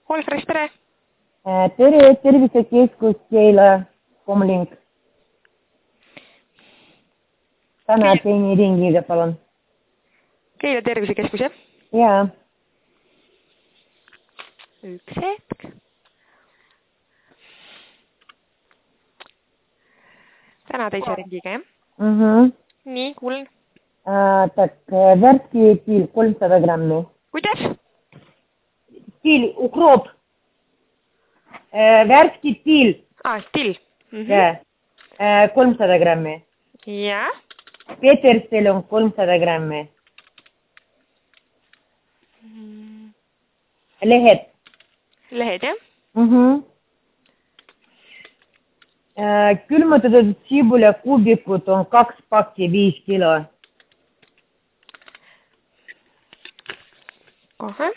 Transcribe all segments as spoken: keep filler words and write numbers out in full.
Olfres, tere! Tere, tervisekeskus Keila Komling. Täna teini ringiga, palun. Keila tervisekeskus, jah? Jaa. Üks hetk. Täna teise ringiga, jah? Mhm. Nii, kuulen. Так, вärski тиль kolmsada grammi. Kuidas? Тиль, укроп. Värski till. Ah, till. Mm-hmm. Ja. kolmsada grammi. Ja. Petersel on kolmsada grammi. Mm. Lehed. Lehed, jah? Mhm. Külmutatud sibula kuubikud on kaks pakki viis kilo. Kohe.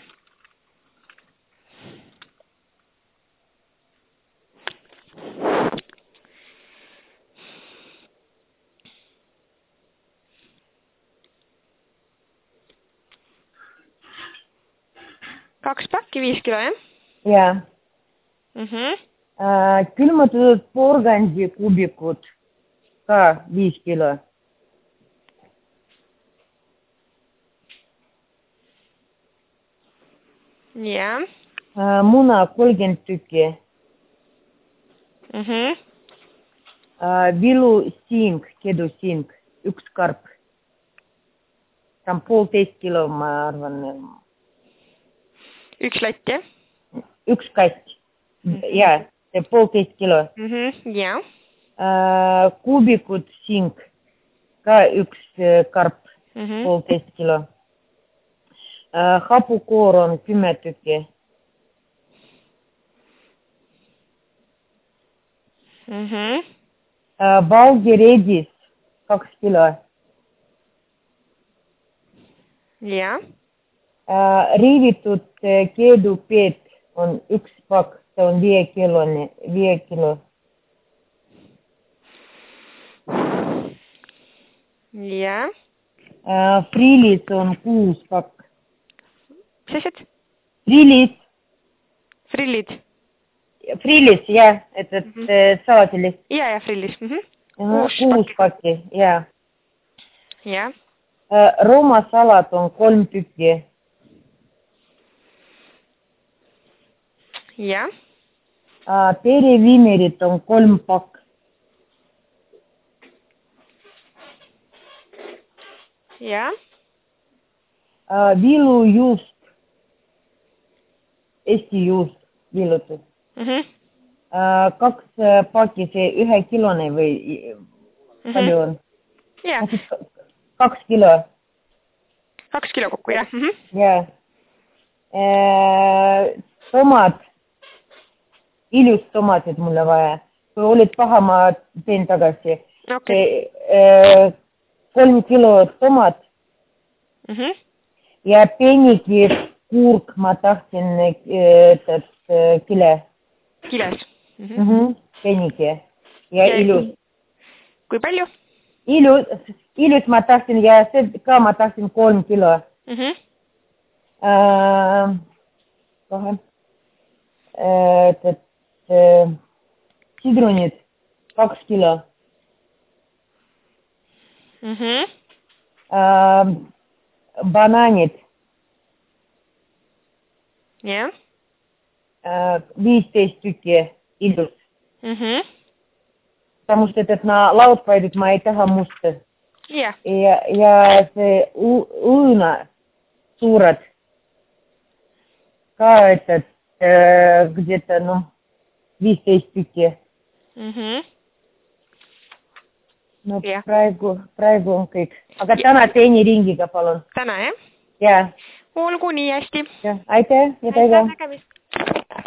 Kaks pakki, viis kilo, jah? Jaa. Mhm. Külmutatud porgandi kuubikud ka viis kilo. Jaa. Muna kolmkümmend tükki. Mhm. Vilu sing, kedu sing, üks karp. See on poolteist kilo, ma arvan. Üks latt, jah? Üks kast. Jaa, see poolteist kilo. Mhm, jaa. Kuubikud sing, ka üks karp, Mhm. poolteist kilo. Hapukoor on kümme tükki. Mhm. Valgeredis kaks kilo. Jaa. Riivitud keedupeet on üks pakk, see on viie kilone, viie kilo. Jaa. Friilis on kuus pakk. Mis asjad? Friilis. Frillid. Friilis, jah, et, et Mhm. salatilis. Jaa, ja frillis. Mhm. Kuus, Kuus kuus pakki, jah. Jaa. Roomasalat on kolm tükki. Jaa. Perivimerit on kolm pakk. Jaa. Vilujuust. Eesti juust vilutud. Mhm. Kaks pakki, see ühe kilone või palju on? Jaa. Kaks kilo. Kaks kilo kokku, jah? Mhm. Jaa. Tomat. Ilus tomatid mulle vaja. Kui olid paha, ma teen tagasi. Okay. Kolm kilo tomat. Mhm. Ja peniki kurk ma tahtsin kile. Kiles. Mhm. Peniki. Ja ilus. Kui palju? Ilus, ilus ma tahtsin ja see ka ma tahtsin kolm kilo. Mhm. Kohe. Sidrunid kaks kilo. Mhm. Bananid. Jah. viisteist tükki ilus. Mhm. Потому что этот на laud пойдет, ma ei taha musta. Jah. Ja, ja see õõna suured. Ka этот, где-то, ну, viisteist tükki. Mhm. No Yeah. praegu, praegu on kõik. Aga täna teini ringiga, palun. Täna, jah? Jaa. Olgu nii hästi. Ja, aitäh ja Aitäh, nägemist.